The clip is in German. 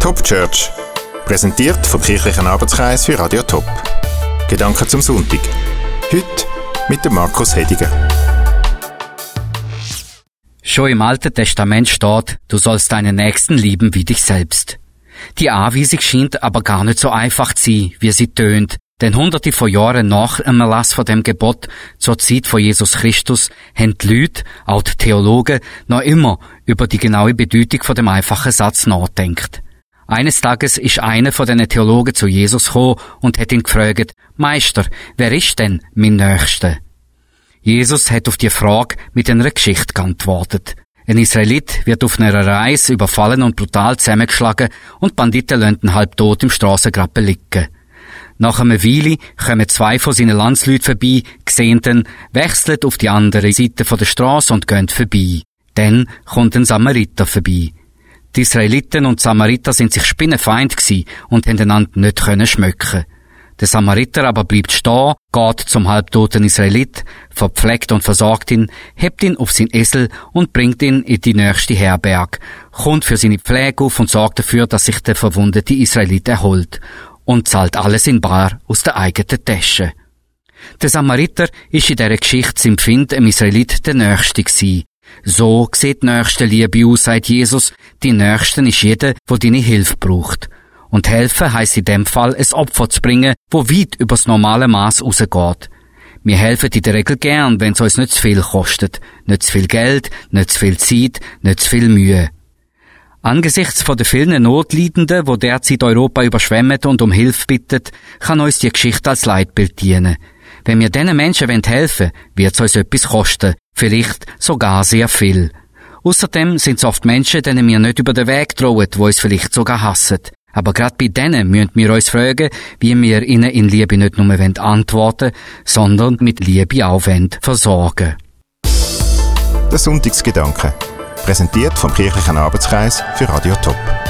Top Church. Präsentiert vom Kirchlichen Arbeitskreis für Radio Top. Gedanken zum Sonntag. Heute mit dem Markus Hediger. Schon im Alten Testament steht, du sollst deinen Nächsten lieben wie dich selbst. Die Anweisung scheint aber gar nicht so einfach zu sein, wie sie tönt. Denn hunderte von Jahren nach dem Erlass von dem Gebot, zur Zeit von Jesus Christus, haben die Leute, auch die Theologen, noch immer über die genaue Bedeutung von dem einfachen Satz nachdenkt. Eines Tages ist einer von den Theologen zu Jesus gekommen und hat ihn gefragt, Meister, wer ist denn mein Nächster? Jesus hat auf die Frage mit einer Geschichte geantwortet. Ein Israelit wird auf einer Reise überfallen und brutal zusammengeschlagen und Banditen lassen ihn halb tot im Strassengraben liegen. Nach einer Weile kommen zwei von seinen Landsleuten vorbei, sehen ihn, wechseln auf die andere Seite der Straße und gehen vorbei. Dann kommt ein Samariter vorbei. Die Israeliten und die Samariter sind sich spinnenfeind gewesen und haben einander nicht schmecken. Der Samariter aber bleibt stehen, geht zum halbtoten Israelit, verpflegt und versorgt ihn, hebt ihn auf sein Esel und bringt ihn in die nächste Herberge, kommt für seine Pflege auf und sorgt dafür, dass sich der verwundete Israelit erholt und zahlt alles in bar aus der eigenen Tasche. Der Samariter ist in dieser Geschichte zum Empfinden dem Israelit der Nächste gewesen. So sieht die nächste Liebe aus, sagt Jesus. Die Nächsten ist jeder, der deine Hilfe braucht. Und helfen heisst in dem Fall, ein Opfer zu bringen, wo weit über das normale Maß rausgeht. Wir helfen in der Regel gern, wenn es uns nicht zu viel kostet. Nicht zu viel Geld, nicht zu viel Zeit, nicht zu viel Mühe. Angesichts von den vielen Notleidenden, die derzeit Europa überschwemmen und um Hilfe bitten, kann uns die Geschichte als Leitbild dienen. Wenn wir diesen Menschen helfen wollen, wird es uns etwas kosten. Vielleicht sogar sehr viel. Außerdem sind es oft Menschen, denen wir nicht über den Weg trauen, die uns vielleicht sogar hassen. Aber gerade bei denen müssen wir uns fragen, wie wir ihnen in Liebe nicht nur antworten, sondern mit Liebe auch versorgen. Der Sonntagsgedanke. Präsentiert vom Kirchlichen Arbeitskreis für Radio Top.